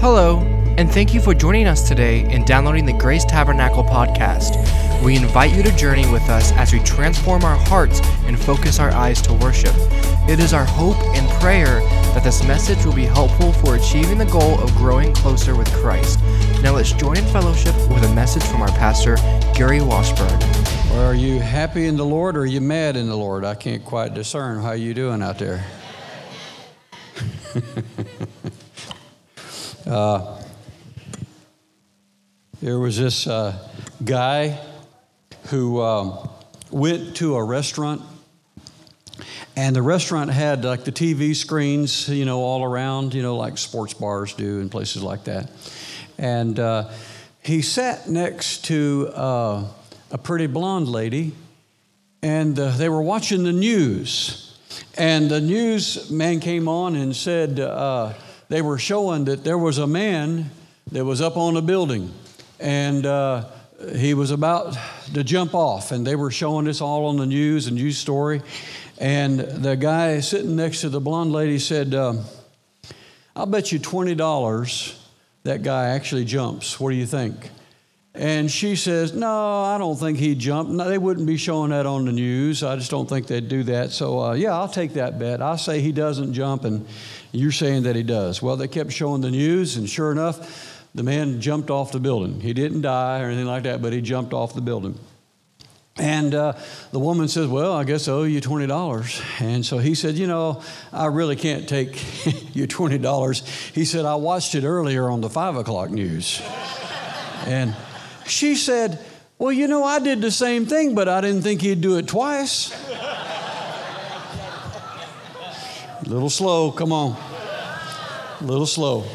Hello, and thank you for joining us today in downloading the Grace Tabernacle podcast. We invite you to journey with us as we transform our hearts and focus our eyes to worship. It is our hope and prayer that this message will be helpful for achieving the goal of growing closer with Christ. Now let's join in fellowship with a message from our pastor, Gary Washburn. Well, are you happy in the Lord or are you mad in the Lord? I can't quite discern. How you doing out there? There was this guy who went to a restaurant, and the restaurant had like the TV screens, all around, like sports bars do and places like that. And he sat next to a pretty blonde lady, and they were watching the news. And the newsman came on and said they were showing that there was a man that was up on a building, and he was about to jump off, and they were showing this all on the news, a news story. And the guy sitting next to the blonde lady said, I'll bet you $20 that guy actually jumps. What do you think? And she says, no, I don't think he'd jump. No, they wouldn't be showing that on the news. I just don't think they'd do that. So, yeah, I'll take that bet. I'll say he doesn't jump, and you're saying that he does. Well, they kept showing the news, and sure enough, the man jumped off the building. He didn't die or anything like that, but he jumped off the building. And the woman says, well, I guess I owe you $20. And so he said, I really can't take your $20. He said, I watched it earlier on the 5 o'clock news. And she said, well, I did the same thing, but I didn't think he'd do it twice. A little slow, come on. A little slow.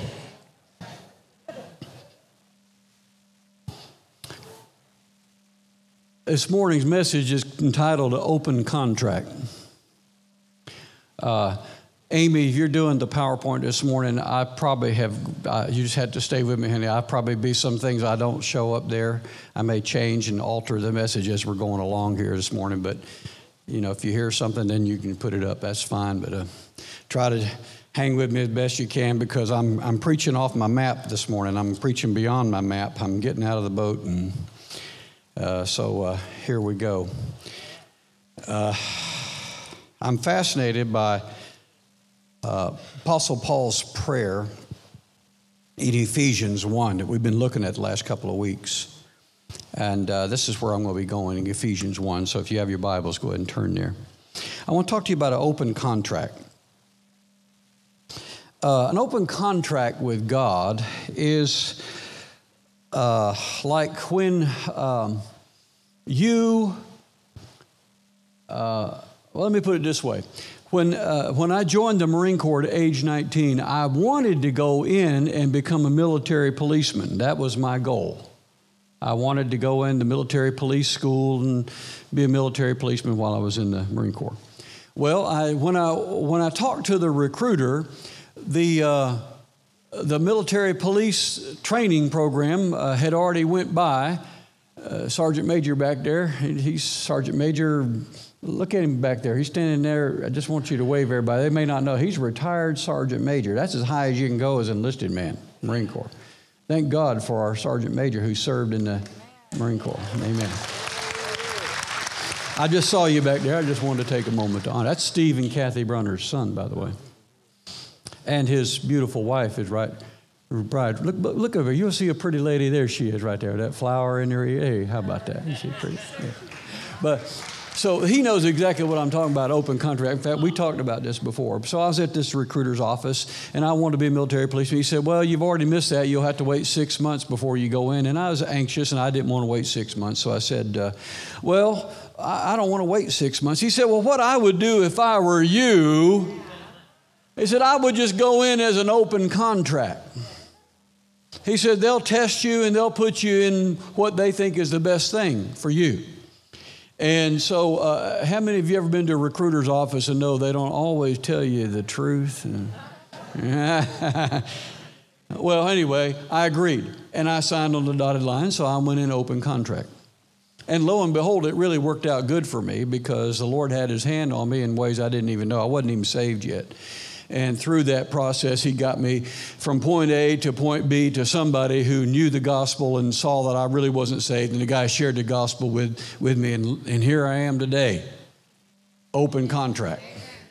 This morning's message is entitled Open Contract. Amy, if you're doing the PowerPoint this morning, I probably have, you just had to stay with me, honey. I'll probably be some things I don't show up there. I may change and alter the message as we're going along here this morning, but, if you hear something, then you can put it up. That's fine, but try to hang with me as best you can because I'm preaching off my map this morning. I'm preaching beyond my map. I'm getting out of the boat, and so here we go. I'm fascinated by Apostle Paul's prayer in Ephesians 1 that we've been looking at the last couple of weeks. And this is where I'm going to be going, in Ephesians 1. So if you have your Bibles, go ahead and turn there. I want to talk to you about an open contract. An open contract with God is like when let me put it this way. When I joined the Marine Corps at age 19, I wanted to go in and become a military policeman. That was my goal. I wanted to go into military police school and be a military policeman while I was in the Marine Corps. Well, when I talked to the recruiter, the military police training program had already went by. Sergeant Major back there, he's Sergeant Major. Look at him back there. He's standing there. I just want you to wave everybody. They may not know. He's retired Sergeant Major. That's as high as you can go as an enlisted man, Marine Corps. Thank God for our Sergeant Major who served in the Marine Corps. Amen. I just saw you back there. I just wanted to take a moment to honor. That's Steve and Kathy Brunner's son, by the way. And his beautiful wife is right. Bride. Look over. You'll see a pretty lady. There she is right there. That flower in her ear. Hey, how about that? Is she pretty? Yeah. But so he knows exactly what I'm talking about, open contract. In fact, we talked about this before. So I was at this recruiter's office, and I wanted to be a military policeman. He said, well, you've already missed that. You'll have to wait 6 months before you go in. And I was anxious, and I didn't want to wait 6 months. So I said, well, I don't want to wait 6 months. He said, well, what I would do if I were you, he said, I would just go in as an open contract. He said, they'll test you, and they'll put you in what they think is the best thing for you. And so how many of you ever been to a recruiter's office and know they don't always tell you the truth? Well, anyway, I agreed. And I signed on the dotted line, so I went in open contract. And lo and behold, it really worked out good for me because the Lord had his hand on me in ways I didn't even know. I wasn't even saved yet. And through that process, he got me from point A to point B to somebody who knew the gospel and saw that I really wasn't saved. And the guy shared the gospel with me. And here I am today. Open contract.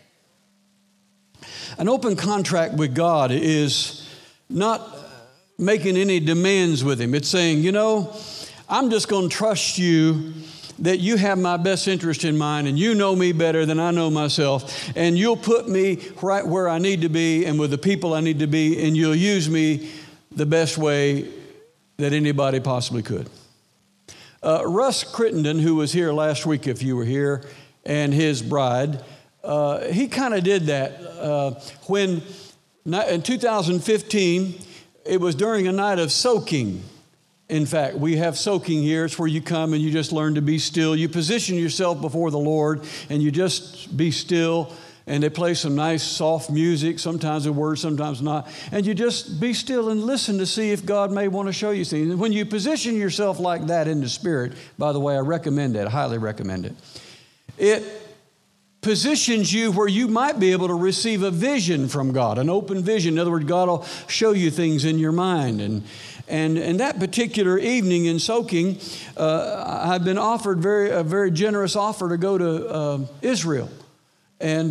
An open contract with God is not making any demands with him. It's saying, I'm just going to trust you that you have my best interest in mind and you know me better than I know myself, and you'll put me right where I need to be and with the people I need to be, and you'll use me the best way that anybody possibly could. Russ Crittenden, who was here last week if you were here, and his bride, he kind of did that when in 2015, it was during a night of soaking. In fact, we have soaking here. It's where you come and you just learn to be still. You position yourself before the Lord and you just be still. And they play some nice soft music, sometimes a word, sometimes not. And you just be still and listen to see if God may want to show you things. And when you position yourself like that in the Spirit, by the way, I recommend it. I highly recommend it. It positions you where you might be able to receive a vision from God, an open vision. In other words, God will show you things in your mind. And that particular evening in soaking, I've been offered a very generous offer to go to Israel. And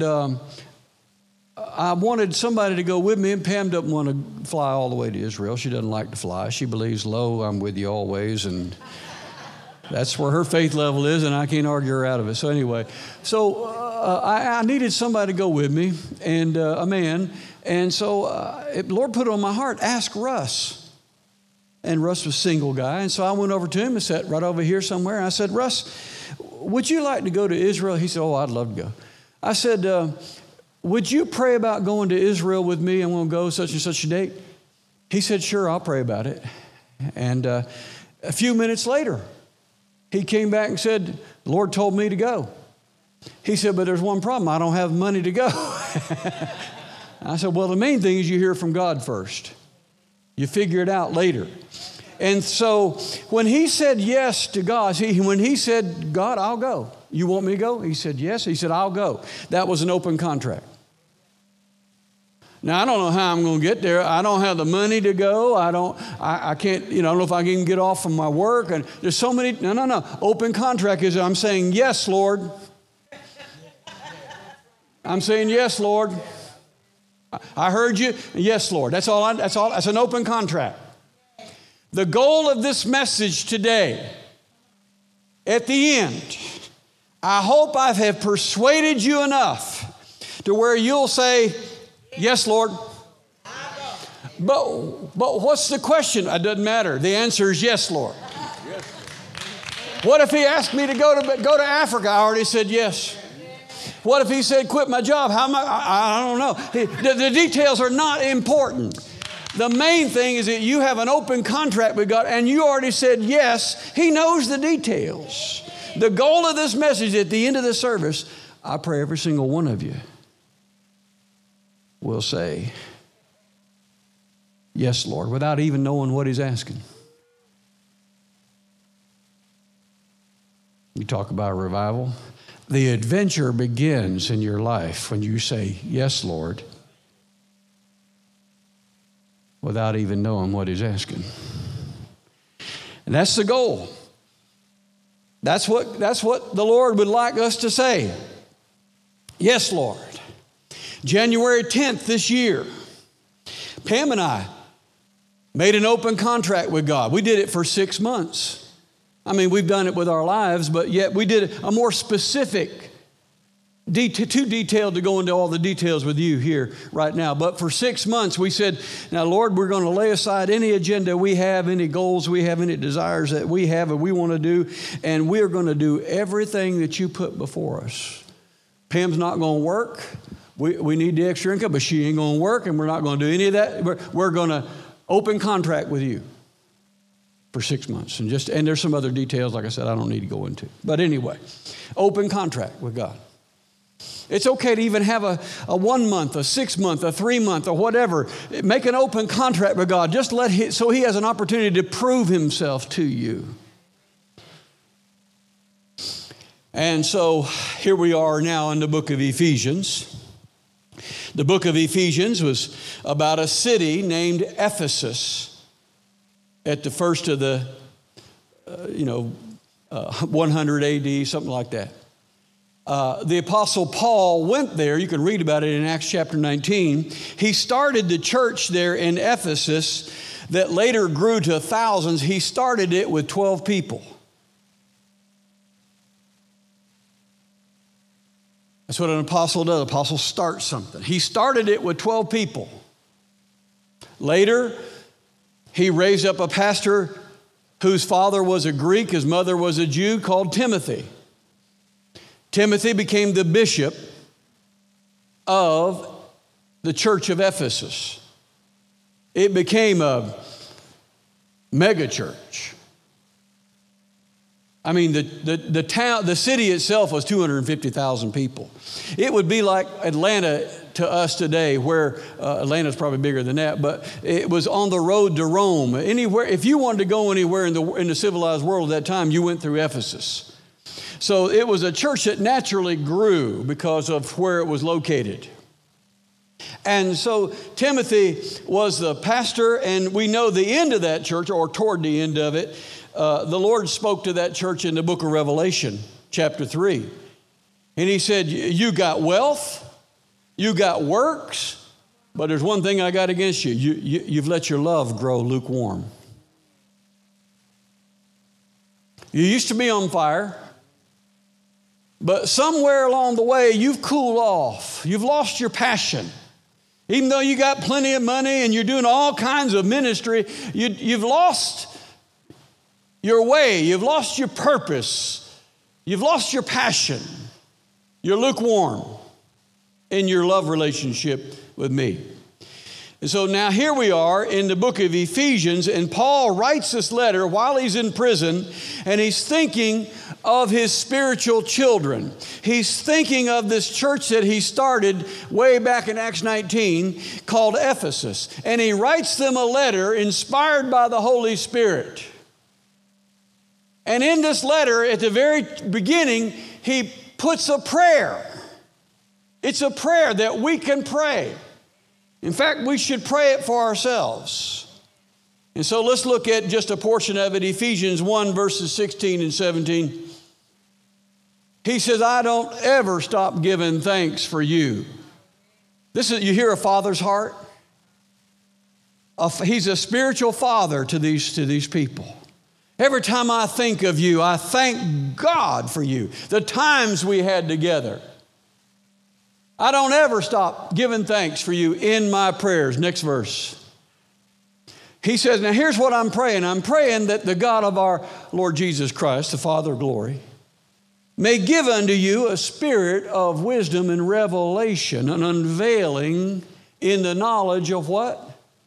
I wanted somebody to go with me, and Pam doesn't want to fly all the way to Israel. She doesn't like to fly. She believes, lo, I'm with you always, and that's where her faith level is, and I can't argue her out of it. So anyway, I needed somebody to go with me, and a man. And so the Lord put it on my heart, ask Russ. And Russ was a single guy. And so I went over to him and sat right over here somewhere. And I said, Russ, would you like to go to Israel? He said, oh, I'd love to go. I said, would you pray about going to Israel with me? I'm going to go such and such a date. He said, sure, I'll pray about it. And a few minutes later, he came back and said, the Lord told me to go. He said, but there's one problem. I don't have money to go. I said, well, the main thing is you hear from God first. You figure it out later. And so when he said yes to God, when he said, God, I'll go. You want me to go? He said, yes. He said, I'll go. That was an open contract. Now, I don't know how I'm going to get there. I don't have the money to go. I can't, I don't know if I can even get off from my work. And there's so many, no. Open contract is I'm saying, yes, Lord. I'm saying, yes, Lord. I heard you. Yes, Lord. That's an open contract. The goal of this message today, at the end, I hope I have persuaded you enough to where you'll say, yes, Lord. But what's the question? It doesn't matter. The answer is yes, Lord. What if he asked me to go to Africa? I already said yes. What if he said, quit my job? How am I don't know. The details are not important. The main thing is that you have an open contract with God and you already said yes. He knows the details. The goal of this message at the end of the service, I pray every single one of you will say, yes, Lord, without even knowing what he's asking. You talk about revival. The adventure begins in your life when you say, yes, Lord, without even knowing what he's asking. And that's the goal. That's what the Lord would like us to say. Yes, Lord. January 10th this year, Pam and I made an open contract with God. We did it for 6 months. I mean, we've done it with our lives, but yet we did a more specific, too detailed to go into all the details with you here right now. But for 6 months, we said, now, Lord, we're going to lay aside any agenda we have, any goals we have, any desires that we have and we want to do, and we're going to do everything that you put before us. Pam's not going to work. We need the extra income, but she ain't going to work, and we're not going to do any of that. We're going to open contract with you for 6 months. And there's some other details, like I said, I don't need to go into. But anyway, open contract with God. It's okay to even have a 1 month, a 6 month, a 3 month, or whatever. Make an open contract with God. Just so he has an opportunity to prove himself to you. And so here we are now in the book of Ephesians. The book of Ephesians was about a city named Ephesus at the first of the, 100 AD, something like that. The Apostle Paul went there. You can read about it in Acts chapter 19. He started the church there in Ephesus that later grew to thousands. He started it with 12 people. That's what an apostle does. An apostle starts something. He started it with 12 people. Later, he raised up a pastor whose father was a Greek, his mother was a Jew, called Timothy. Timothy became the bishop of the church of Ephesus. It became a mega church. I mean, the town, the city itself was 250,000 people. It would be like Atlanta to us today, where Atlanta's probably bigger than that, but it was on the road to Rome. Anywhere, if you wanted to go anywhere in the civilized world at that time, you went through Ephesus. So it was a church that naturally grew because of where it was located. And so Timothy was the pastor, and we know the end of that church, or toward the end of it, the Lord spoke to that church in the book of Revelation, chapter 3. And he said, you got wealth, you got works, but there's one thing I got against you. You've let your love grow lukewarm. You used to be on fire, but somewhere along the way, you've cooled off. You've lost your passion. Even though you got plenty of money and you're doing all kinds of ministry, you've lost your way. You've lost your purpose. You've lost your passion. You're lukewarm in your love relationship with me. And so now here we are in the book of Ephesians, and Paul writes this letter while he's in prison, and he's thinking of his spiritual children. He's thinking of this church that he started way back in Acts 19 called Ephesus. And he writes them a letter inspired by the Holy Spirit. And in this letter, at the very beginning, he puts a prayer. It's a prayer that we can pray. In fact, we should pray it for ourselves. And so let's look at just a portion of it, Ephesians 1, verses 16 and 17. He says, I don't ever stop giving thanks for you. You hear a father's heart? He's a spiritual father to these people. Every time I think of you, I thank God for you. The times we had together. I don't ever stop giving thanks for you in my prayers. Next verse. He says, now here's what I'm praying. I'm praying that the God of our Lord Jesus Christ, the Father of glory, may give unto you a spirit of wisdom and revelation, an unveiling in the knowledge of what?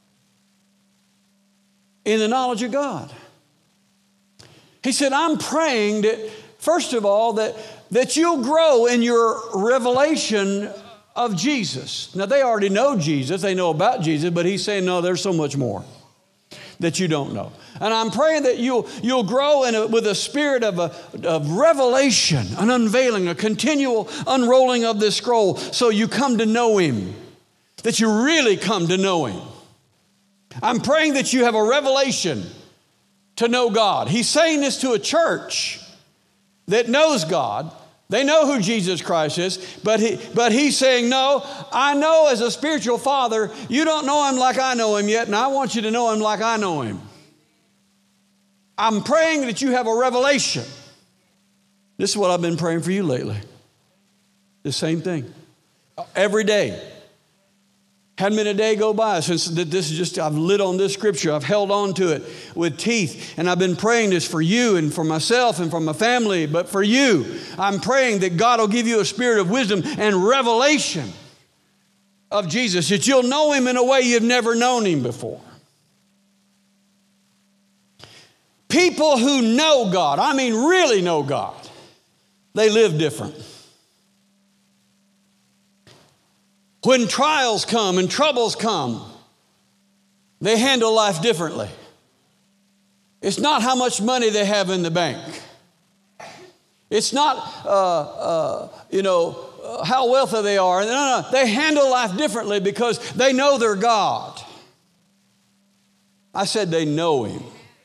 In the knowledge of God. He said, I'm praying that, first of all, that you'll grow in your revelation of Jesus. Now, they already know Jesus. They know about Jesus, but he's saying, no, there's so much more that you don't know. And I'm praying that you'll grow with a spirit of revelation, an unveiling, a continual unrolling of this scroll, so you come to know him, that you really come to know him. I'm praying that you have a revelation to know God. He's saying this to a church that knows God. They know who Jesus Christ is, but he's saying, no, I know as a spiritual father, you don't know him like I know him yet, and I want you to know him like I know him. I'm praying that you have a revelation. This is what I've been praying for you lately. The same thing. Every day. Hadn't been a day go by since this is just, I've lit on this scripture. I've held on to it with teeth. And I've been praying this for you and for myself and for my family. But for you, I'm praying that God will give you a spirit of wisdom and revelation of Jesus, that you'll know him in a way you've never known him before. People who know God, I mean really know God, they live different. When trials come and troubles come, they handle life differently. It's not how much money they have in the bank. It's not, how wealthy they are. No. They handle life differently because they know their God. I said they know Him.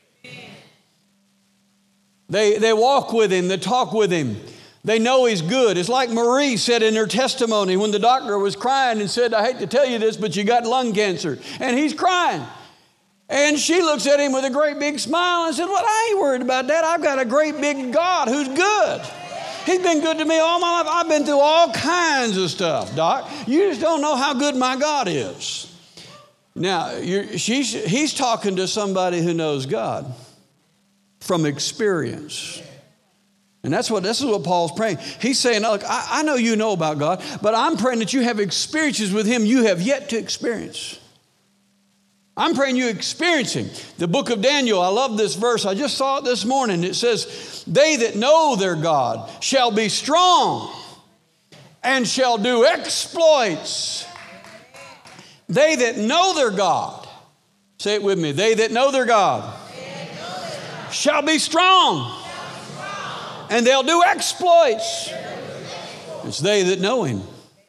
They walk with Him. They talk with Him. They know He's good. It's like Marie said in her testimony when the doctor was crying and said, I hate to tell you this, but you got lung cancer. And he's crying. And she looks at him with a great big smile and said, well, I ain't worried about that. I've got a great big God who's good. He's been good to me all my life. I've been through all kinds of stuff, Doc. You just don't know how good my God is. Now, he's talking to somebody who knows God from experience. And this is what Paul's praying. He's saying, look, I know you know about God, but I'm praying that you have experiences with Him you have yet to experience. I'm praying you experience Him. The book of Daniel, I love this verse. I just saw it this morning. It says, they that know their God shall be strong and shall do exploits. They that know their God, say it with me, they that know their God shall be strong. And they'll do exploits. It's they that know Him.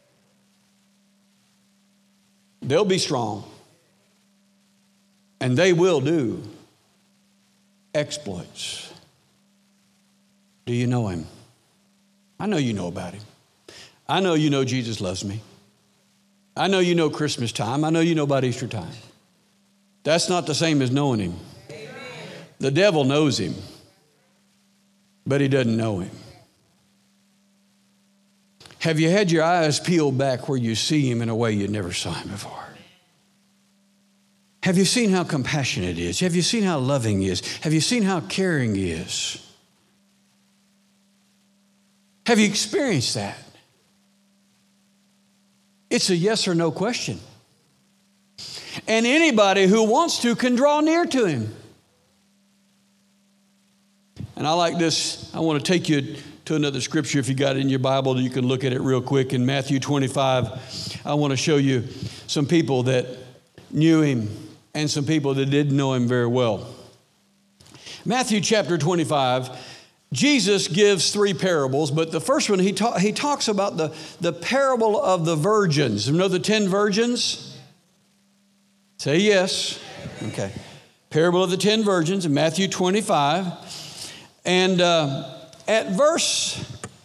They'll be strong. And they will do exploits. Do you know Him? I know you know about Him. I know you know Jesus loves me. I know you know Christmas time. I know you know about Easter time. That's not the same as knowing Him. The devil knows Him, but he doesn't know Him. Have you had your eyes peeled back where you see Him in a way you never saw Him before? Have you seen how compassionate He is? Have you seen how loving He is? Have you seen how caring He is? Have you experienced that? It's a yes or no question. And anybody who wants to can draw near to Him. And I like this. I want to take you to another scripture. If you got it in your Bible, you can look at it real quick. In Matthew 25, I want to show you some people that knew Him and some people that didn't know Him very well. Matthew chapter 25, Jesus gives 3 parables, but the first one, he talks about the parable of the virgins. You know the 10 virgins? Say yes. Okay. Parable of the 10 virgins in Matthew 25. And at verse,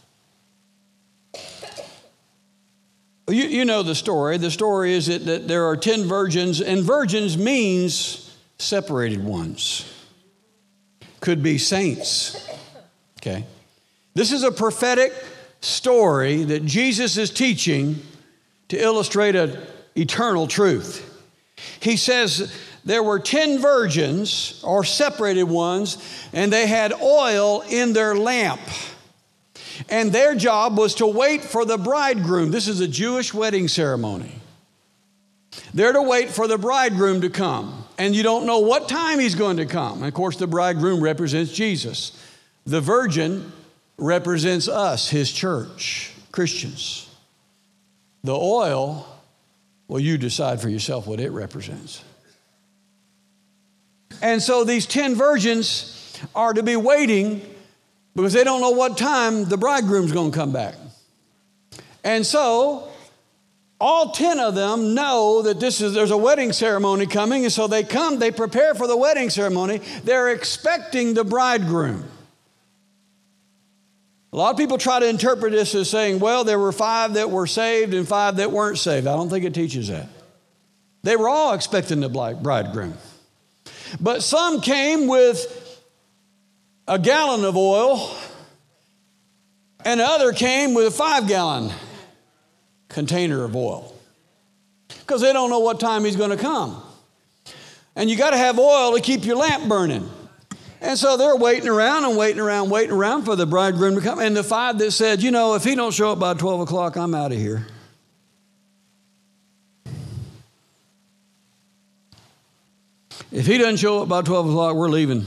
you know the story. The story is that there are 10 virgins, and virgins means separated ones. Could be saints. Okay. This is a prophetic story that Jesus is teaching to illustrate an eternal truth. He says there were 10 virgins or separated ones, and they had oil in their lamp. And their job was to wait for the bridegroom. This is a Jewish wedding ceremony. They're to wait for the bridegroom to come. And you don't know what time he's going to come. And of course, the bridegroom represents Jesus. The virgin represents us, His church, Christians. The oil, well, you decide for yourself what it represents. And so these 10 virgins are to be waiting because they don't know what time the bridegroom's going to come back. And so all 10 of them know that there's a wedding ceremony coming, and so they come, they prepare for the wedding ceremony. They're expecting the bridegroom. A lot of people try to interpret this as saying, well, there were 5 that were saved and 5 that weren't saved. I don't think it teaches that. They were all expecting the bridegroom. But some came with a gallon of oil, and the other came with a 5-gallon container of oil because they don't know what time he's going to come. And you got to have oil to keep your lamp burning. And so they're waiting around for the bridegroom to come. And the 5 that said, if he don't show up by 12 o'clock, I'm out of here. If he doesn't show up by 12 o'clock, we're leaving.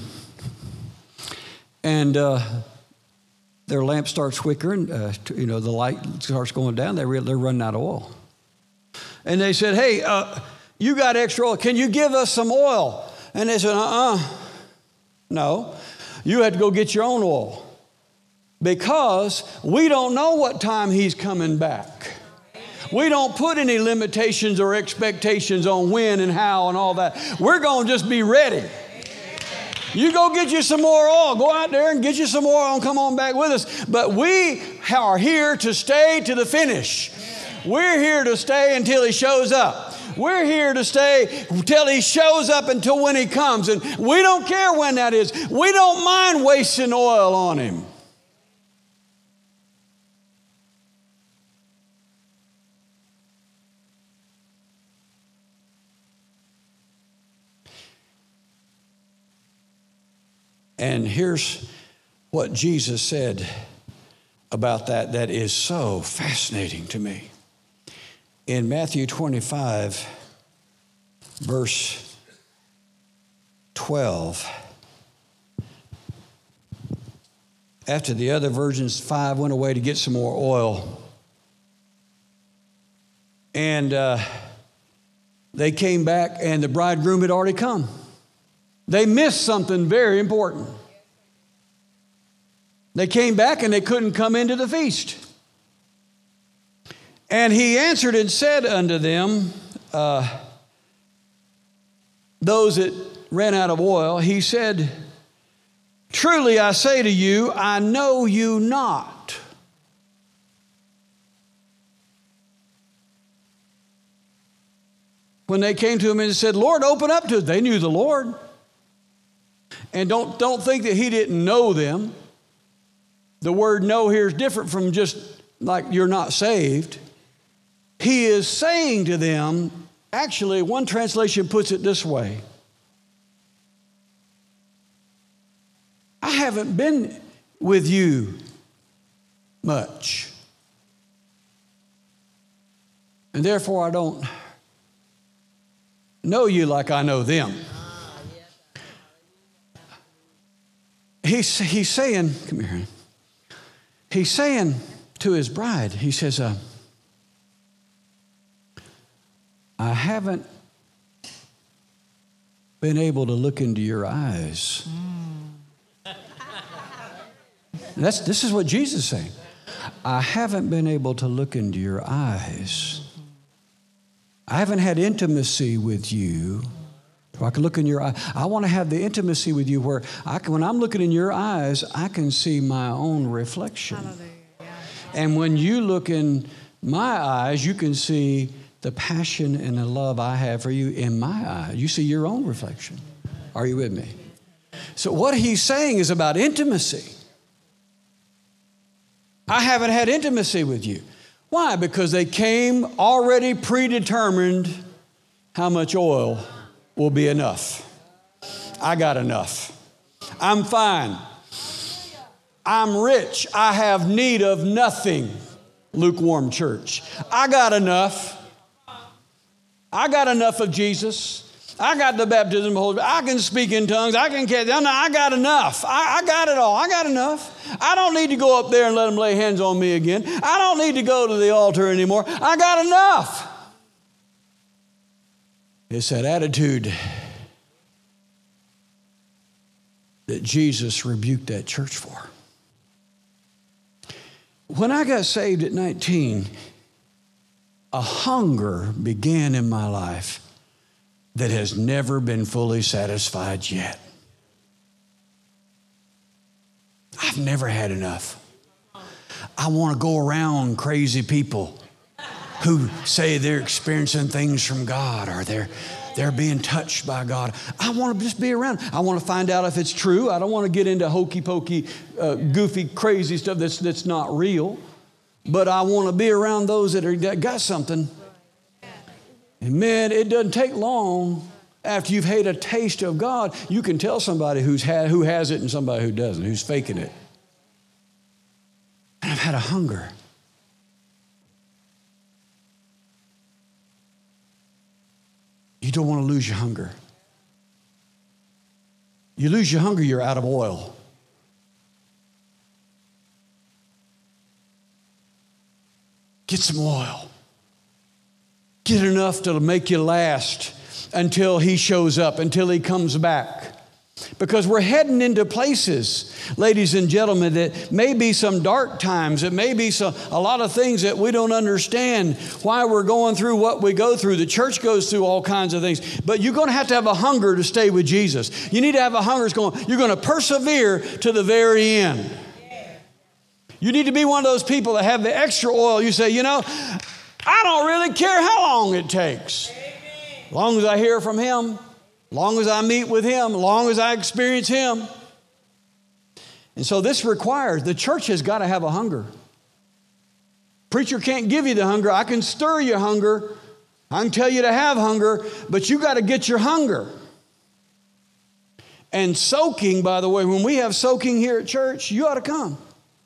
And their lamp starts flickering. The light starts going down. They're running out of oil. And they said, hey, you got extra oil. Can you give us some oil? And they said, No. You had to go get your own oil. because we don't know what time He's coming back. We don't put any limitations or expectations on when and how and all that. We're going to just be ready. You go get you some more oil. Go out there and get you some more oil and come on back with us. But we are here to stay to the finish. We're here to stay until He shows up. We're here to stay until He shows up, until when He comes. And we don't care when that is. We don't mind wasting oil on Him. And here's what Jesus said about that is so fascinating to me. In Matthew 25, verse 12, after the other virgins, 5 went away to get some more oil. And they came back and the bridegroom had already come. They missed something very important. They came back and they couldn't come into the feast. And He answered and said unto them, those that ran out of oil, He said, truly I say to you, I know you not. When they came to Him and said, Lord, open up to us, they knew the Lord. And don't think that He didn't know them. The word know here is different from just like you're not saved. He is saying to them, actually, one translation puts it this way. I haven't been with you much. And therefore, I don't know you like I know them. He's saying, come here. He's saying to His bride, He says, I haven't been able to look into your eyes. This is what Jesus is saying. I haven't been able to look into your eyes. I haven't had intimacy with you. I can look in your eye. I want to have the intimacy with you where when I'm looking in your eyes, I can see my own reflection. And when you look in my eyes, you can see the passion and the love I have for you in my eyes. You see your own reflection. Are you with me? So what He's saying is about intimacy. I haven't had intimacy with you. Why? Because they came already predetermined how much oil will be enough. I got enough. I'm fine. I'm rich. I have need of nothing. Lukewarm church. I got enough. I got enough of Jesus. I got the baptism of the Holy Spirit. I can speak in tongues. I can catch. I got enough. I got it all. I got enough. I don't need to go up there and let them lay hands on me again. I don't need to go to the altar anymore. I got enough. It's that attitude that Jesus rebuked that church for. When I got saved at 19, a hunger began in my life that has never been fully satisfied yet. I've never had enough. I want to go around crazy people who say they're experiencing things from God or they're being touched by God. I want to just be around. I want to find out if it's true. I don't want to get into hokey pokey, goofy, crazy stuff that's not real. But I want to be around those that got something. And man, it doesn't take long after you've had a taste of God. You can tell somebody who has it and somebody who doesn't, who's faking it. And I've had a hunger. You don't want to lose your hunger. You lose your hunger, you're out of oil. Get some oil. Get enough to make you last until He shows up, until He comes back. Because we're heading into places, ladies and gentlemen, that may be some dark times. It may be a lot of things that we don't understand why we're going through what we go through. The church goes through all kinds of things. But you're going to have a hunger to stay with Jesus. You need to have a hunger. You're going to persevere to the very end. You need to be one of those people that have the extra oil. You say, I don't really care how long it takes. As long as I hear from Him. Long as I meet with Him, long as I experience Him. And so this requires, the church has got to have a hunger. Preacher can't give you the hunger. I can stir your hunger. I can tell you to have hunger, but you got to get your hunger. And soaking, by the way, when we have soaking here at church, you ought to come.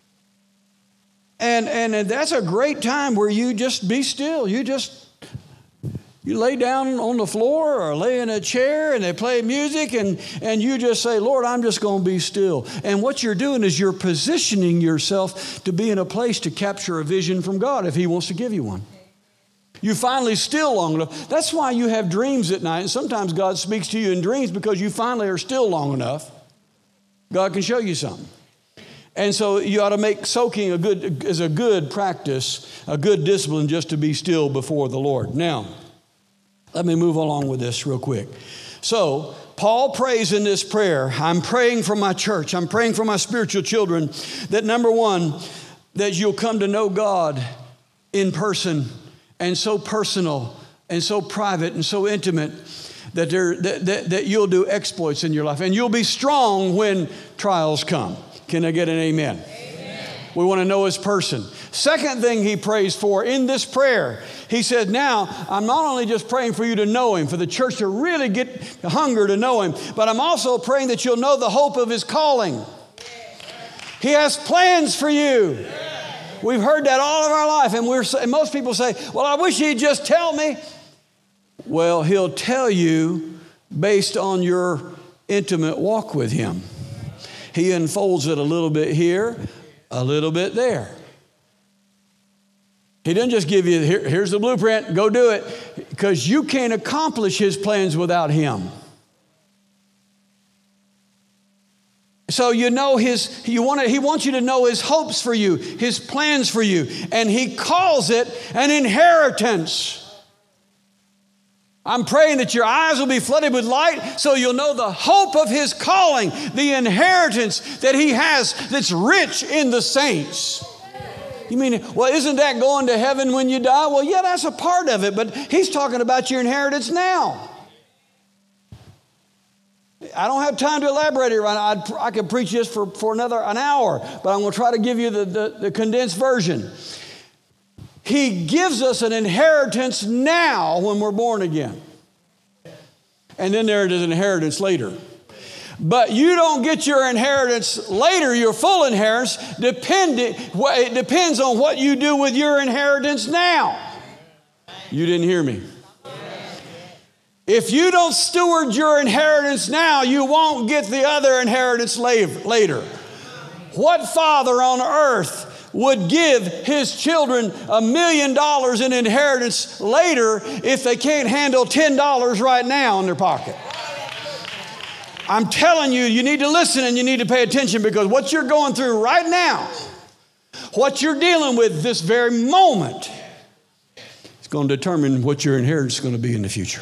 And that's a great time where you just be still. You lay down on the floor or lay in a chair and they play music and you just say, Lord, I'm just going to be still. And what you're doing is you're positioning yourself to be in a place to capture a vision from God if He wants to give you one. You finally still long enough. That's why you have dreams at night. And sometimes God speaks to you in dreams because you finally are still long enough. God can show you something. And so you ought to make soaking a good practice, a good discipline just to be still before the Lord. Now, let me move along with this real quick. So, Paul prays in this prayer, I'm praying for my church, I'm praying for my spiritual children, that number one, that you'll come to know God in person and so personal and so private and so intimate that you'll do exploits in your life. And you'll be strong when trials come. Can I get an amen? Amen. We want to know His person. Second thing he prays for in this prayer, he said, now, I'm not only just praying for you to know Him, for the church to really get hunger to know Him, but I'm also praying that you'll know the hope of His calling. He has plans for you. We've heard that all of our life, and most people say, well, I wish He'd just tell me. Well, He'll tell you based on your intimate walk with Him. He unfolds it a little bit here, a little bit there. He doesn't just give you, here's the blueprint, go do it, because you can't accomplish His plans without Him. So He wants you to know His hopes for you, His plans for you, and He calls it an inheritance. I'm praying that your eyes will be flooded with light so you'll know the hope of His calling, the inheritance that He has that's rich in the saints. You mean, well, isn't that going to heaven when you die? Well, yeah, that's a part of it, but He's talking about your inheritance now. I don't have time to elaborate it right now. I could preach this for an hour, but I'm going to try to give you the condensed version. He gives us an inheritance now when we're born again. And then there is an inheritance later. But you don't get your inheritance later, your full inheritance. It depends on what you do with your inheritance now. You didn't hear me. If you don't steward your inheritance now, you won't get the other inheritance later. What father on earth would give his children $1 million in inheritance later if they can't handle $10 right now in their pocket? I'm telling you, you need to listen and you need to pay attention, because what you're going through right now, what you're dealing with this very moment, is going to determine what your inheritance is going to be in the future.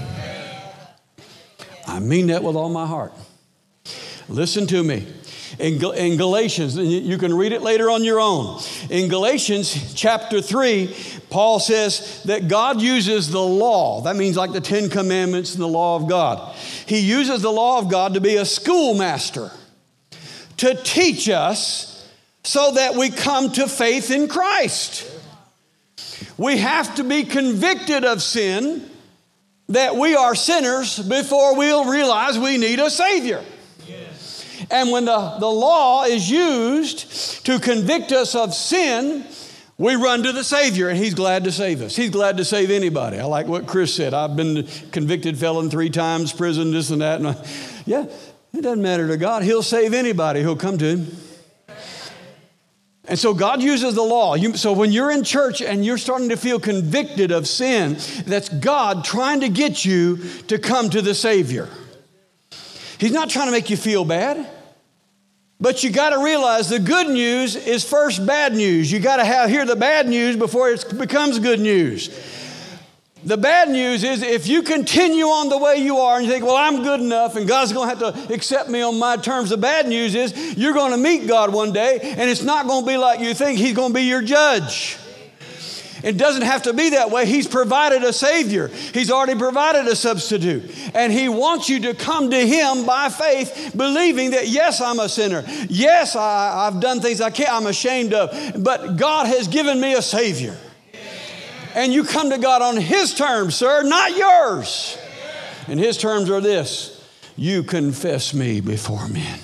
I mean that with all my heart. Listen to me. In Galatians, and you can read it later on your own. In Galatians chapter 3, Paul says that God uses the law. That means like the 10 Commandments and the law of God. He uses the law of God to be a schoolmaster, to teach us so that we come to faith in Christ. We have to be convicted of sin, that we are sinners, before we'll realize we need a Savior. And when the law is used to convict us of sin, we run to the Savior, and He's glad to save us. He's glad to save anybody. I like what Chris said. I've been convicted felon 3 times, prison, this and that. Yeah, it doesn't matter to God. He'll save anybody who'll come to Him. And so God uses the law. So when you're in church and you're starting to feel convicted of sin, that's God trying to get you to come to the Savior. He's not trying to make you feel bad. But you got to realize the good news is first bad news. You got to hear the bad news before it becomes good news. The bad news is if you continue on the way you are and you think, well, I'm good enough and God's going to have to accept me on my terms. The bad news is you're going to meet God one day and it's not going to be like you think. He's going to be your judge. It doesn't have to be that way. He's provided a Savior. He's already provided a substitute. And He wants you to come to Him by faith, believing that, yes, I'm a sinner. Yes, I've done things I'm ashamed of. But God has given me a Savior. And you come to God on His terms, sir, not yours. And His terms are this: you confess me before men.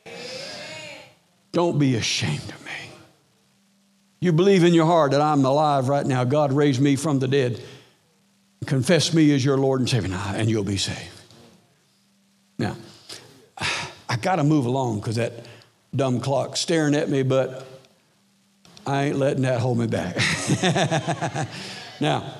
Don't be ashamed of me. You believe in your heart that I'm alive right now. God raised me from the dead. Confess me as your Lord and Savior, and you'll be saved. Now, I got to move along because that dumb clock's staring at me, but I ain't letting that hold me back. Now,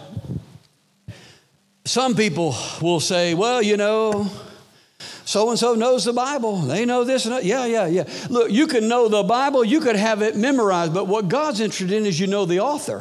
some people will say, well, you know, so-and-so knows the Bible. They know this and that. Yeah. Look, you can know the Bible. You could have it memorized. But what God's interested in is you know the author.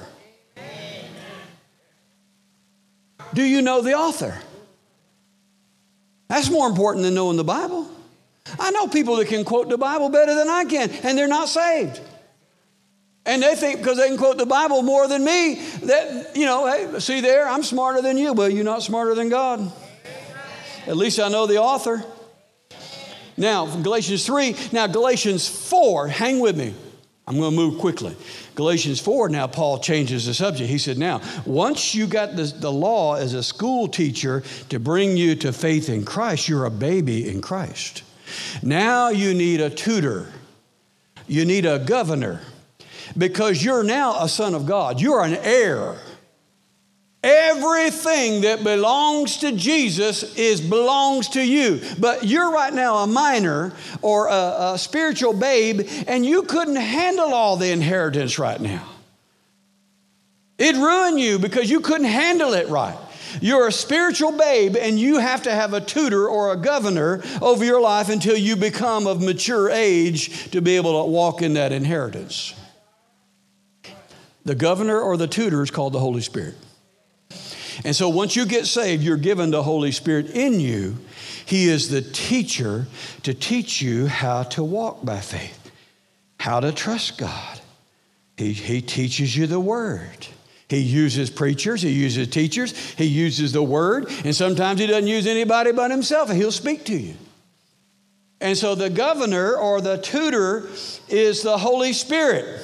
Do you know the author? That's more important than knowing the Bible. I know people that can quote the Bible better than I can, and they're not saved. And they think because they can quote the Bible more than me, that, you know, hey, see there, I'm smarter than you. Well, you're not smarter than God. At least I know the author. Now, from Galatians 3, now Galatians 4, hang with me. I'm going to move quickly. Galatians 4, now Paul changes the subject. He said, now, once you got the law as a school teacher to bring you to faith in Christ, you're a baby in Christ. Now you need a tutor. You need a governor. Because you're now a son of God. You're an heir. Everything that belongs to Jesus belongs to you. But you're right now a minor or a spiritual babe, and you couldn't handle all the inheritance right now. It'd ruin you because you couldn't handle it right. You're a spiritual babe, and you have to have a tutor or a governor over your life until you become of mature age to be able to walk in that inheritance. The governor or the tutor is called the Holy Spirit. And so once you get saved, you're given the Holy Spirit in you. He is the teacher to teach you how to walk by faith, how to trust God. He teaches you the Word. He uses preachers. He uses teachers. He uses the Word. And sometimes He doesn't use anybody but Himself, and He'll speak to you. And so the governor or the tutor is the Holy Spirit.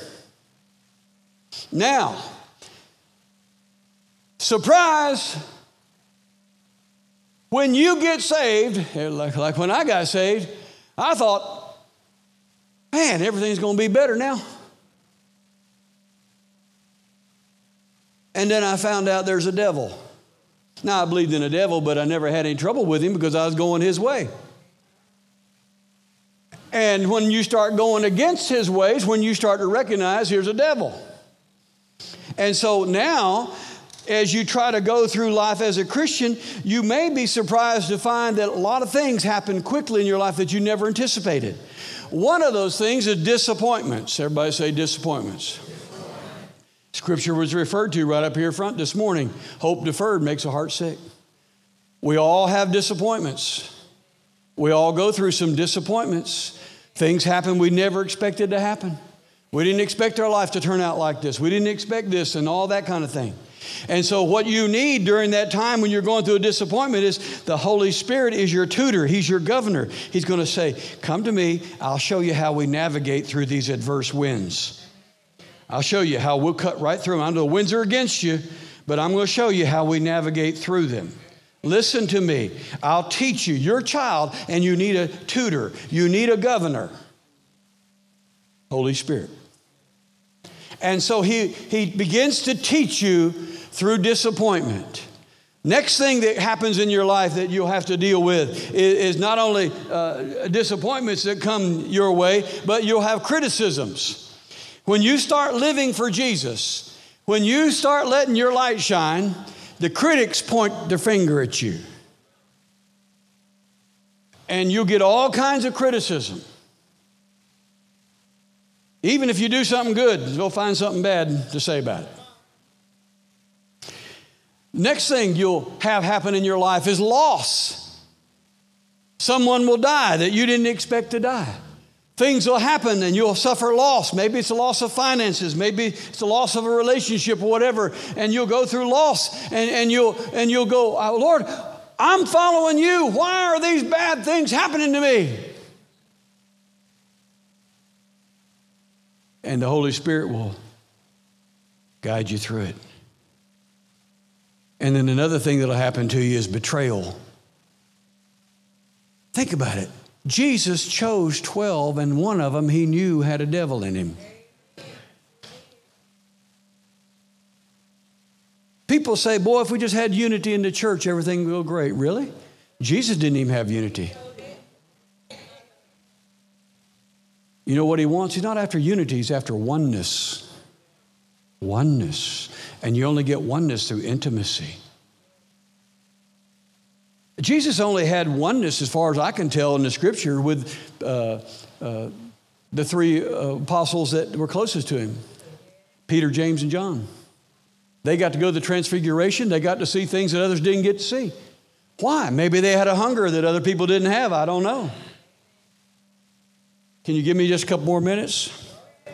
Now, surprise, when you get saved, like when I got saved, I thought, man, everything's going to be better now. And then I found out there's a devil. Now, I believed in a devil, but I never had any trouble with him because I was going his way. And when you start going against his ways, when you start to recognize here's a devil. And so now, as you try to go through life as a Christian, you may be surprised to find that a lot of things happen quickly in your life that you never anticipated. One of those things is disappointments. Everybody say disappointments. Scripture was referred to right up here front this morning. Hope deferred makes a heart sick. We all have disappointments. We all go through some disappointments. Things happen we never expected to happen. We didn't expect our life to turn out like this. We didn't expect this and all that kind of thing. And so what you need during that time when you're going through a disappointment is the Holy Spirit is your tutor. He's your governor. He's going to say, come to me. I'll show you how we navigate through these adverse winds. I'll show you how we'll cut right through them. I know the winds are against you, but I'm going to show you how we navigate through them. Listen to me. I'll teach you. You're a child, and you need a tutor. You need a governor. Holy Spirit. And so he begins to teach you through disappointment. Next thing that happens in your life that you'll have to deal with is not only disappointments that come your way, but you'll have criticisms. When you start living for Jesus, when you start letting your light shine, the critics point their finger at you. And you'll get all kinds of criticism. Even if you do something good, they'll find something bad to say about it. Next thing you'll have happen in your life is loss. Someone will die that you didn't expect to die. Things will happen and you'll suffer loss. Maybe it's a loss of finances. Maybe it's a loss of a relationship or whatever. And you'll go through loss and you'll go, oh, Lord, I'm following you. Why are these bad things happening to me? And the Holy Spirit will guide you through it. And then another thing that'll happen to you is betrayal. Think about it. Jesus chose 12, and one of them he knew had a devil in him. People say, boy, if we just had unity in the church, everything would go great. Really? Jesus didn't even have unity. You know what he wants? He's not after unity, he's after oneness. Oneness. And you only get oneness through intimacy. Jesus only had oneness, as far as I can tell in the scripture, with the three apostles that were closest to him, Peter, James, and John. They got to go to the transfiguration. They got to see things that others didn't get to see. Why? Maybe they had a hunger that other people didn't have. I don't know. Can you give me just a couple more minutes?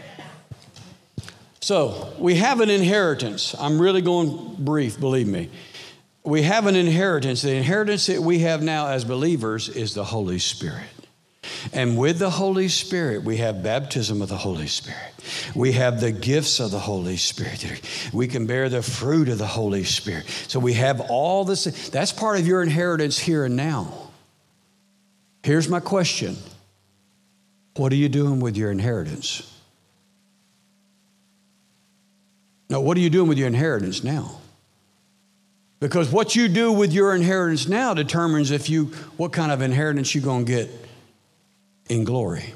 So, we have an inheritance. I'm really going brief, believe me. We have an inheritance. The inheritance that we have now as believers is the Holy Spirit. And with the Holy Spirit, we have baptism of the Holy Spirit. We have the gifts of the Holy Spirit. We can bear the fruit of the Holy Spirit. So we have all this. That's part of your inheritance here and now. Here's my question. What are you doing with your inheritance? No, what are you doing with your inheritance now? Because what you do with your inheritance now determines what kind of inheritance you're going to get in glory.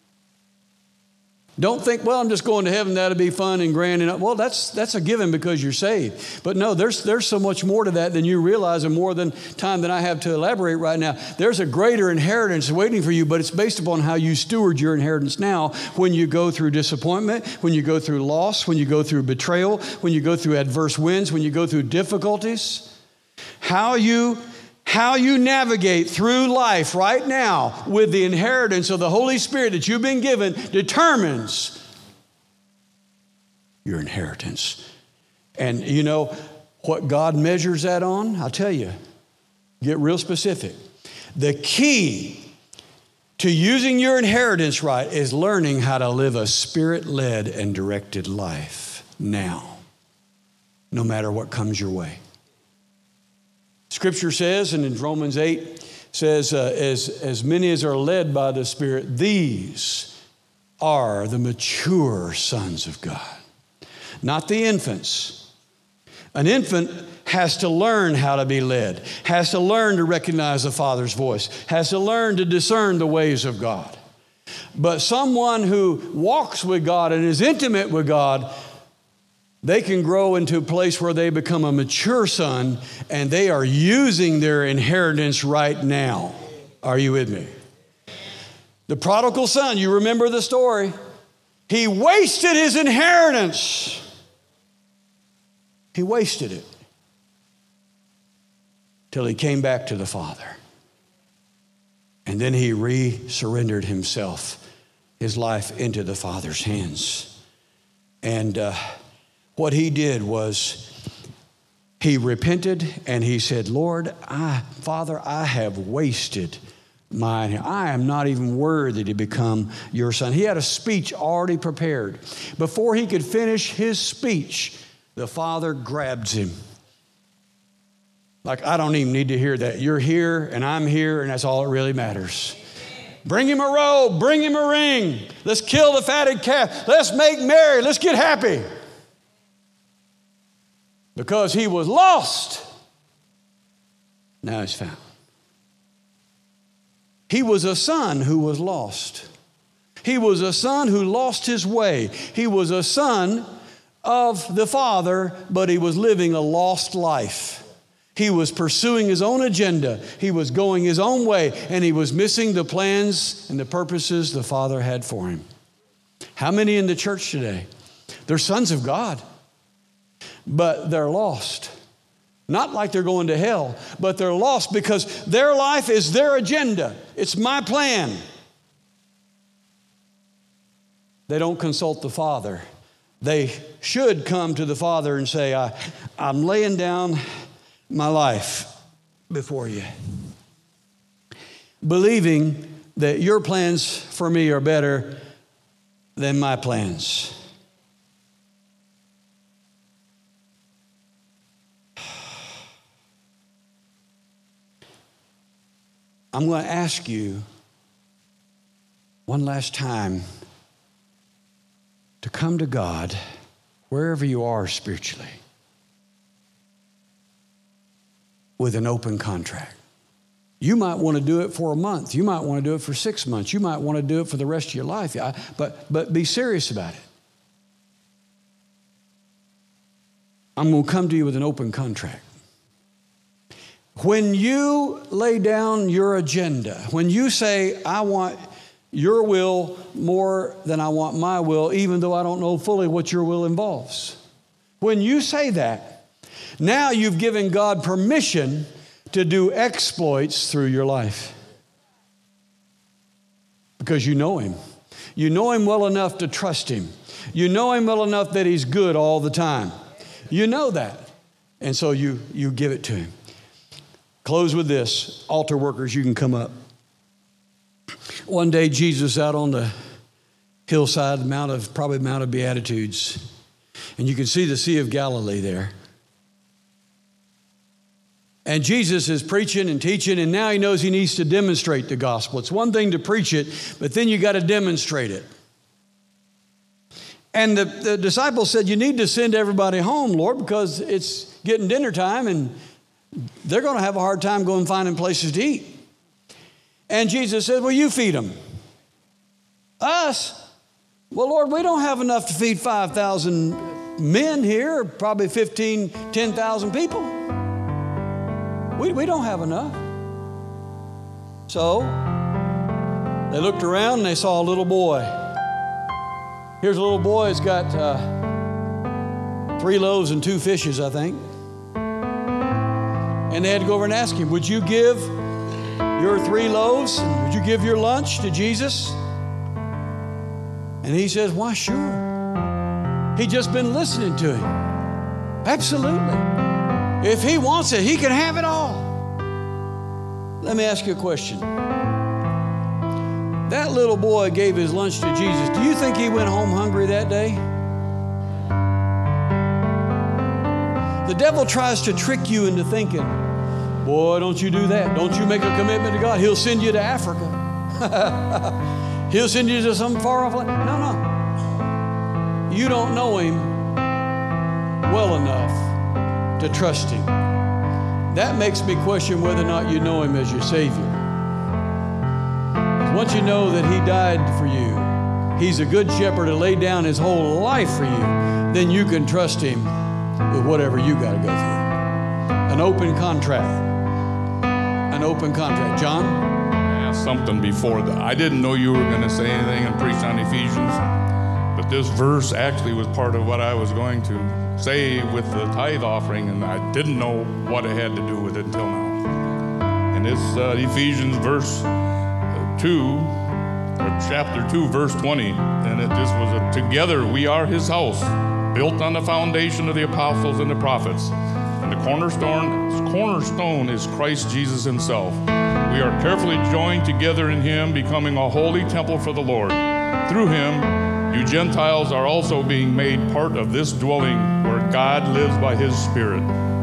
Don't think, well, I'm just going to heaven, that'll be fun and grand. Well, that's a given because you're saved. But no, there's so much more to that than you realize, and more than time than I have to elaborate right now. There's a greater inheritance waiting for you, but it's based upon how you steward your inheritance now when you go through disappointment, when you go through loss, when you go through betrayal, when you go through adverse winds, when you go through difficulties. How you navigate through life right now with the inheritance of the Holy Spirit that you've been given determines your inheritance. And you know what God measures that on? I'll tell you. Get real specific. The key to using your inheritance right is learning how to live a Spirit-led and directed life now, no matter what comes your way. Scripture says, and in Romans 8 says, as many as are led by the Spirit, these are the mature sons of God, not the infants. An infant has to learn how to be led, has to learn to recognize the Father's voice, has to learn to discern the ways of God. But someone who walks with God and is intimate with God, they can grow into a place where they become a mature son, and they are using their inheritance right now. Are you with me? The prodigal son, you remember the story. He wasted his inheritance. He wasted it till he came back to the Father. And then he re-surrendered himself, his life, into the Father's hands. And what he did was he repented and he said, Lord, Father, I have wasted mine. I am not even worthy to become your son. He had a speech already prepared. Before he could finish his speech, the Father grabs him. Like, I don't even need to hear that. You're here and I'm here, and that's all that really matters. Bring him a robe, bring him a ring. Let's kill the fatted calf. Let's make merry. Let's get happy. Because he was lost, now he's found. He was a son who was lost. He was a son who lost his way. He was a son of the Father, but he was living a lost life. He was pursuing his own agenda. He was going his own way, and he was missing the plans and the purposes the Father had for him. How many in the church today? They're sons of God, but they're lost. Not like they're going to hell, but they're lost because their life is their agenda. It's my plan. They don't consult the Father. They should come to the Father and say, I'm laying down my life before you, believing that your plans for me are better than my plans. I'm going to ask you one last time to come to God wherever you are spiritually with an open contract. You might want to do it for a month. You might want to do it for 6 months. You might want to do it for the rest of your life. But be serious about it. I'm going to come to you with an open contract. When you lay down your agenda, when you say, I want your will more than I want my will, even though I don't know fully what your will involves. When you say that, now you've given God permission to do exploits through your life. Because you know Him. You know Him well enough to trust Him. You know Him well enough that He's good all the time. You know that. And so you give it to Him. Close with this. Altar workers, you can come up. One day, Jesus out on the hillside, the Mount of Beatitudes. And you can see the Sea of Galilee there. And Jesus is preaching and teaching, and now he knows he needs to demonstrate the gospel. It's one thing to preach it, but then you got to demonstrate it. And the disciples said, you need to send everybody home, Lord, because it's getting dinner time, and they're going to have a hard time going finding places to eat. And Jesus said, well, you feed them. Us? Well, Lord, we don't have enough to feed 5,000 men here, probably 10,000 people. We don't have enough. So they looked around and they saw a little boy. Here's a little boy who's got 3 loaves and 2 fishes, I think. And they had to go over and ask him, would you give your 3 loaves? And would you give your lunch to Jesus? And he says, why, sure. He'd just been listening to him. Absolutely. If he wants it, he can have it all. Let me ask you a question. That little boy gave his lunch to Jesus. Do you think he went home hungry that day? The devil tries to trick you into thinking, boy, don't you do that. Don't you make a commitment to God. He'll send you to Africa. He'll send you to some far off land. No. You don't know him well enough to trust him. That makes me question whether or not you know him as your Savior. Once you know that he died for you, he's a good shepherd to lay down his whole life for you, then you can trust him with whatever you got to go through. An open contract. An open contract. John? I asked something before that. I didn't know you were going to say anything and preach on Ephesians, but this verse actually was part of what I was going to say with the tithe offering, and I didn't know what it had to do with it until now. And it's Ephesians chapter 2, verse 20, and this was together we are his house, built on the foundation of the apostles and the prophets, and the cornerstone is Christ Jesus himself. We are carefully joined together in him, becoming a holy temple for the Lord. Through him, you Gentiles are also being made part of this dwelling where God lives by his Spirit.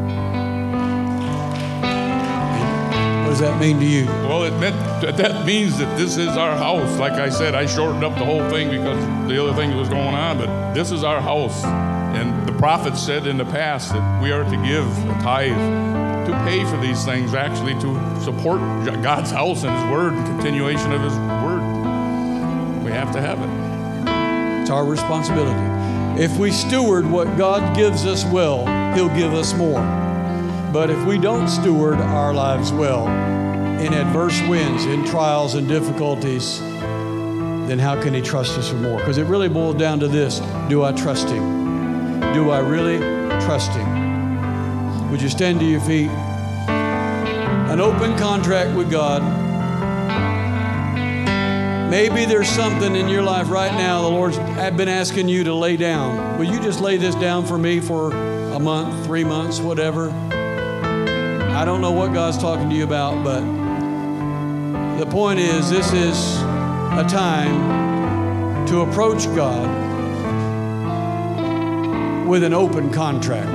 What does that mean to you? Well, that means that this is our house. Like I said, I shortened up the whole thing because the other thing was going on, but this is our house. And the prophet said in the past that we are to give a tithe to pay for these things, actually to support God's house and his word and continuation of his word. We have to have it. It's our responsibility. If we steward what God gives us well, he'll give us more. But if we don't steward our lives well in adverse winds, in trials and difficulties, then how can He trust us for more? Because it really boils down to this: do I trust Him? Do I really trust Him? Would you stand to your feet? An open contract with God. Maybe there's something in your life right now the Lord's been asking you to lay down. Will you just lay this down for me for a month, 3 months, whatever? I don't know what God's talking to you about, but the point is, this is a time to approach God with an open contract,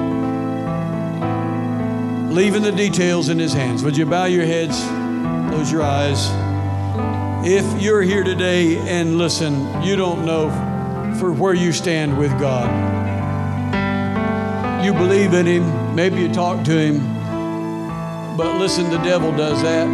leaving the details in His hands. Would you bow your heads, close your eyes? If you're here today and listen, you don't know for where you stand with God. You believe in Him, maybe you talk to Him, but listen, the devil does that.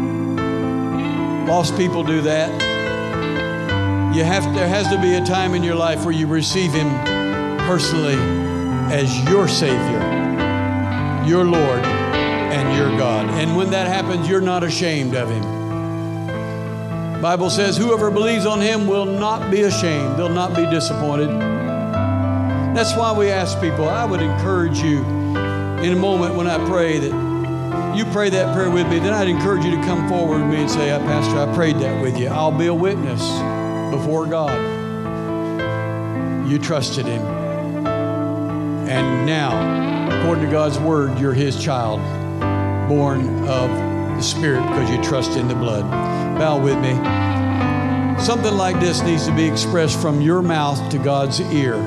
Lost people do that. There has to be a time in your life where you receive Him personally as your Savior, your Lord, and your God. And when that happens, you're not ashamed of Him. The Bible says whoever believes on Him will not be ashamed. They'll not be disappointed. That's why we ask people. I would encourage you in a moment when I pray that you pray that prayer with me, then I'd encourage you to come forward with me and say, Pastor, I prayed that with you. I'll be a witness before God. You trusted Him. And now, according to God's Word, you're His child, born of the Spirit because you trust in the blood. Bow with me. Something like this needs to be expressed from your mouth to God's ear.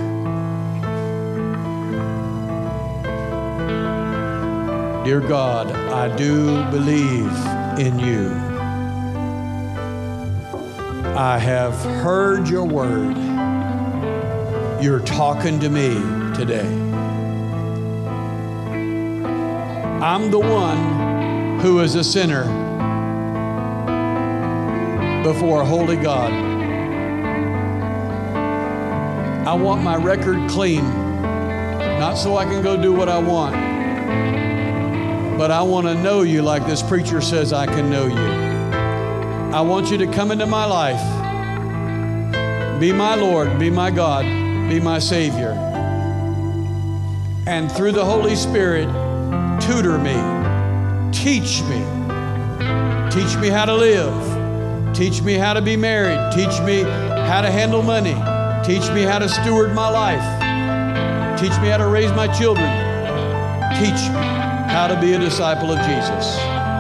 Dear God, I do believe in You. I have heard Your word. You're talking to me today. I'm the one who is a sinner before a holy God. I want my record clean, not so I can go do what I want, but I want to know You like this preacher says I can know You. I want You to come into my life, be my Lord, be my God, be my Savior, and through the Holy Spirit, tutor me, teach me how to live. Teach me how to be married. Teach me how to handle money. Teach me how to steward my life. Teach me how to raise my children. Teach me how to be a disciple of Jesus.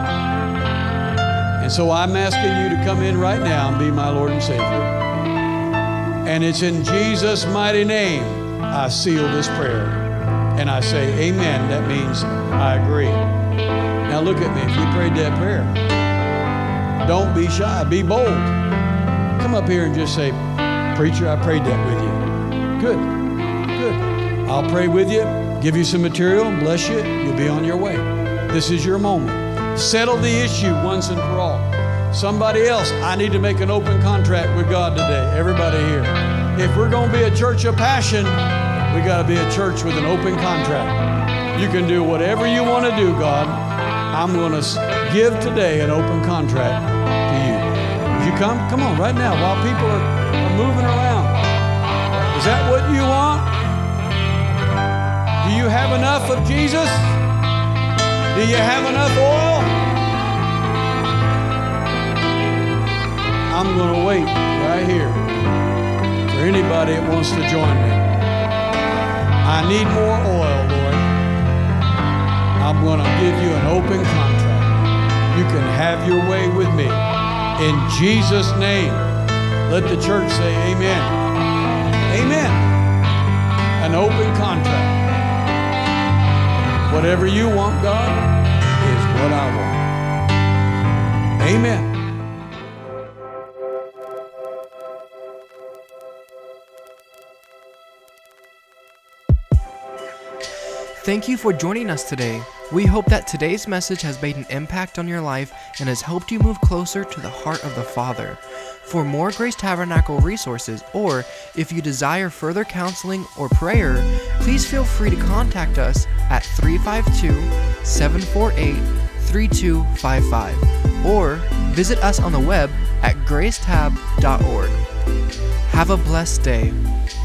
And so I'm asking You to come in right now and be my Lord and Savior. And it's in Jesus' mighty name I seal this prayer. And I say, amen. That means I agree. Now look at me. If you prayed that prayer, don't be shy. Be bold. Come up here and just say, preacher, I prayed that with you. Good. I'll pray with you, give you some material, bless you. You'll be on your way. This is your moment. Settle the issue once and for all. Somebody else, I need to make an open contract with God today. Everybody here. If we're going to be a church of passion, we got to be a church with an open contract. You can do whatever you want to do, God. I'm going to give today an open contract to You. Would you come? Come on, right now, while people are moving around. Is that what you want? Do you have enough of Jesus? Do you have enough oil? I'm going to wait right here for anybody that wants to join me. I need more oil, Lord. I'm going to give You an open contract. You can have Your way with me. In Jesus' name, let the church say amen. Amen. An open contract. Whatever You want, God, is what I want. Amen. Thank you for joining us today. We hope that today's message has made an impact on your life and has helped you move closer to the heart of the Father. For more Grace Tabernacle resources, or if you desire further counseling or prayer, please feel free to contact us at 352-687-5400. 888-748-3255 or visit us on the web at gracetab.org. Have a blessed day.